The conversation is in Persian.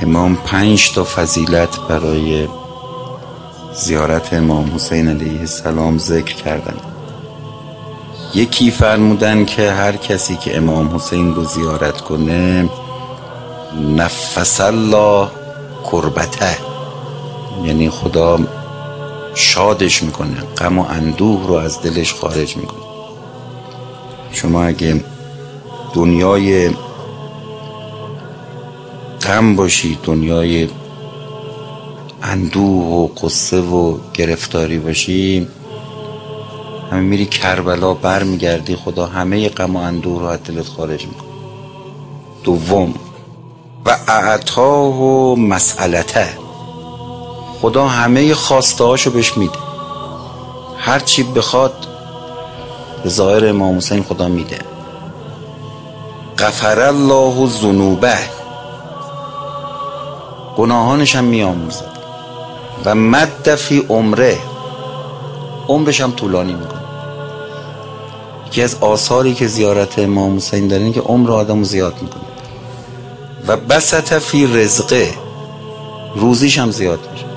امام 5 تا فضیلت برای زیارت امام حسین علیه السلام ذکر کردن. یکی فرمودن که هر کسی که امام حسین رو زیارت کنه نفس الله کربته، یعنی خدا شادش میکنه، غم و اندوه رو از دلش خارج میکنه. شما اگه دنیای غم باشی، دنیای اندوه و قصه و گرفتاری باشی، همه میری کربلا بر میگردی، خدا همه غم و اندوه رو از دلت خارج میکنه. دوم و اعطاه و مسئلته، خدا همه خواسته هاشو بهش میده، هر چی بخواد به ظاهر امام حسین خدا میده. غفر الله ذنوبه، گناهانش هم میآمرزه. و مد فی عمره، عمرش هم طولانی میکنه. یکی از آثاری که زیارت امام حسین داره اینه که عمر آدمو زیاد میکنه. و بسط فی رزقه، روزیش هم زیاد میشه.